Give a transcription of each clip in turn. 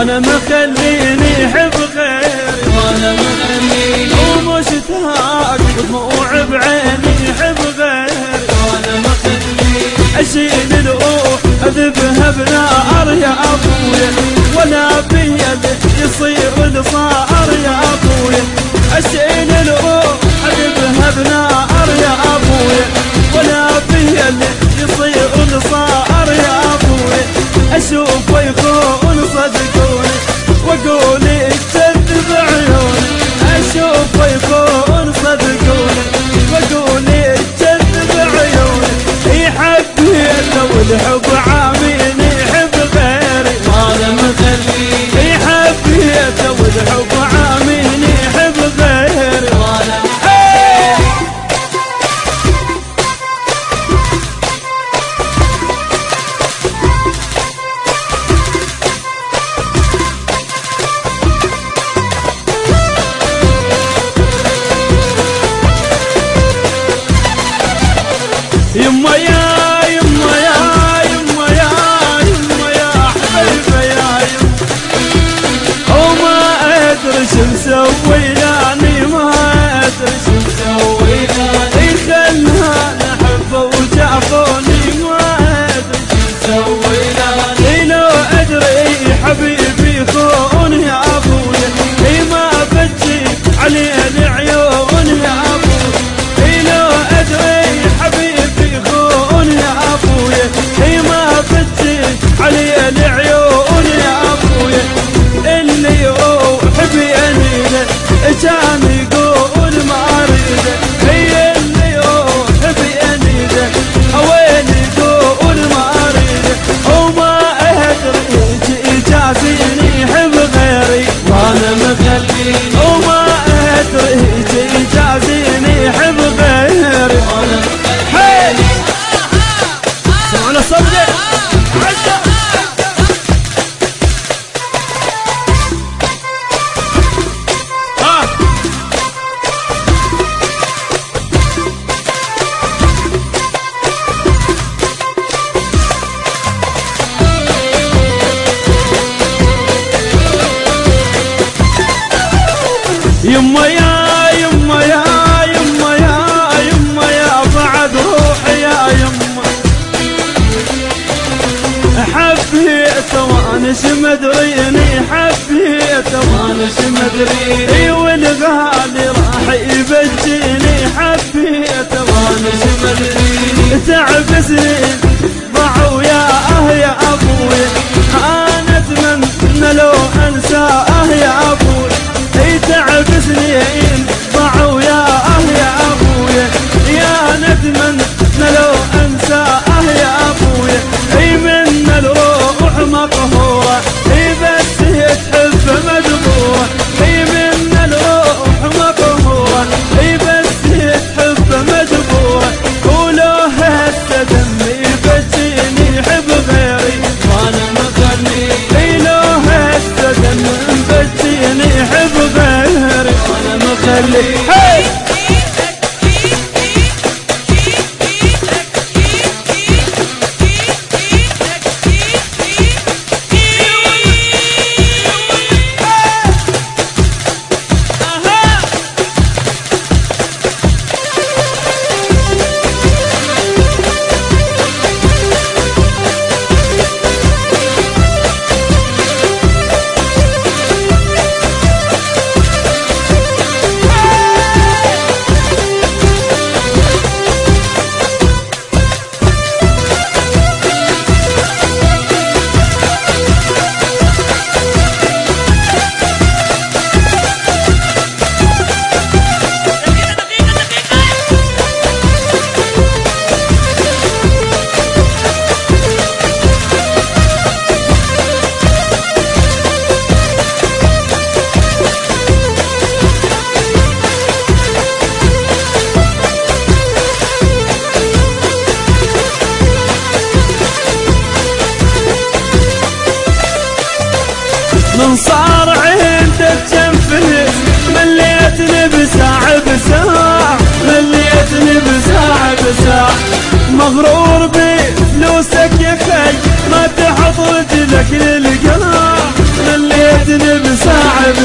وانا مخليني حب غيري، وانا مخليني ومشتاق ودموع بعيني حب غيري، وانا مخليني اشيل الروح اذبها بنار يا ابويا، ولا بيا يصير الصار يا ابويا، اشيل الروح اذبها بنار يا ابويا، ولا بيا يصير الصار يا ابويا، اشوف ويخون صدقوني واقول يكذب عيوني، اشوف ويخون صدقوني واقول يكذب عيوني، يحبيته والحب عاميني يحب غيري، وانا مخليني يحبيته والحب عاميني يحب غيري، وانا يما يا يما يا يما يا يما يا حبيبه يا يما، وما ادري شو مسوي لاني ما ادري شو مسوي لاني، خلها نحبه وجافوني ما ادري شو مسوي لاني، لو ادري حبيبي خون يا ابويا، ما بجي عليه العيون يا ابويا، لو ادري حبيبي خون يا ابويا، ما بجي عليه العيون يا ابويا، اللي يروح بينيده كان يقول ما اريده، هي اللي يروح بينيده وين يقول ما اريده، وما ادري يجازيني يحب غيري، وانا مخليني وما ادري يجازيني يحب غيري، وانا هي سمعنا صبري يما يا يما يا يما يا يما يا بعد روحي يا يما، حبيته وانا شمدريني حبيته وانا شمدريني، والغالي راح يبجيني حبيته وانا شمدريني، تعب سنين ضاعوا يا ابوي، انا اتمنى لو انساه يا ابوي، تعب سنين ضاعوا يا ابويا، يا ندمن لو انساه يا ابويا، من الروح مقهوره بس تحب مجبوره، من الروح مقهوره بس تحب مجبوره، ولو هسه دمي بجيني يحب غيري، وانا مخليني لو هسه دمي بجيني يحب غيري، وانا مخليني هي من صار عندك كم فلس مليتني بساعة بساعة، مليتني بساعة بساعة، مغرور بفلوسك يا خي ما تحط رجلك للقاع،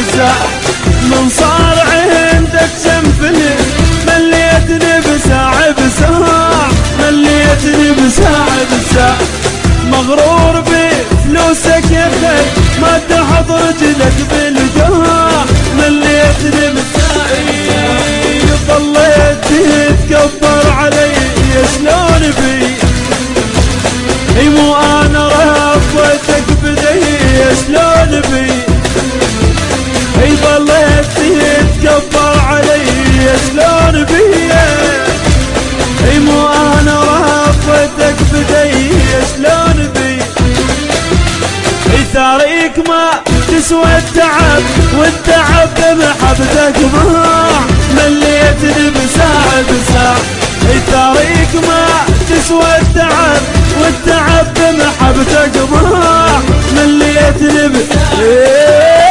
بساعة من صار عندك سنفلي مليتني بساعة بساعة مليتني بساعة بساعة مغرور بفلوسك يا خي ما تحط رجلك بالقاع مليتني بساعة ظليت تتكبر علي شلون بي مو انا ربيتك بدي شلون بي ظليت تتكبر علي شلون بي مو انا ربيتك بدي شلون بي ثاريك ما تسوى التعب والتعب بمحبتك ضاع مليتني بساعة بساعة ثاريك ما تسوى التعب والتعب بمحبتك ضاع مليتني بساعة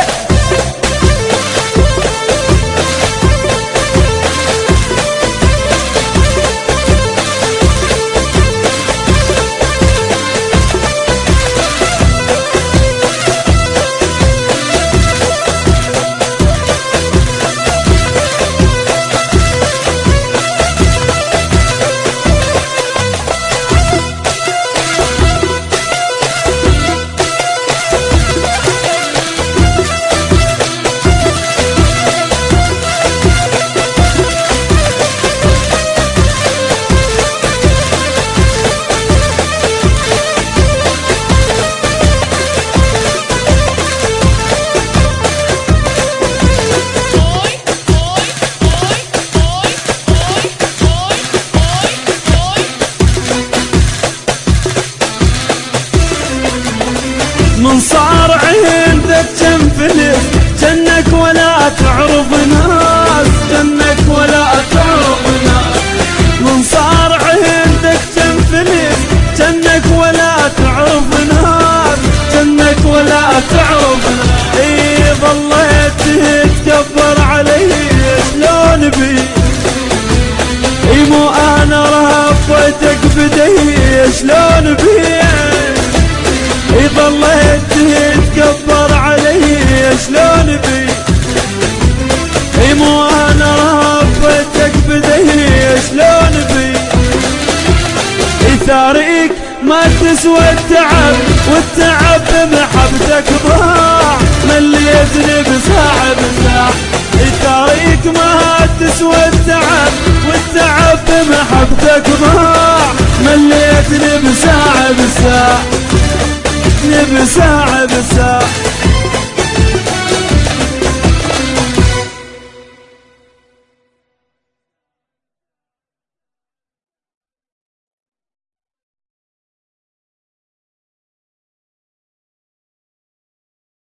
من صار عندك كم فلس جنك ولا تعرف ناس جنك ولا تعرف ناس من صار عندك كم فلس جنك ولا تعرف ناس جنك ولا تعرف ناس ظليت تتكبر علي شلون بي مو انا ربيتك بدي شلون بي ظليت تتكبر علي شلون بي مو انا ربيتك بدي شلون بي ثاريك ما تسوى التعب والتعب بمحبتك ضاع مليتني بساعة بساعة ثاريك ما تسوى التعب والتعب بمحبتك ضاع مليتني بساعة بساعة بساعة بساعة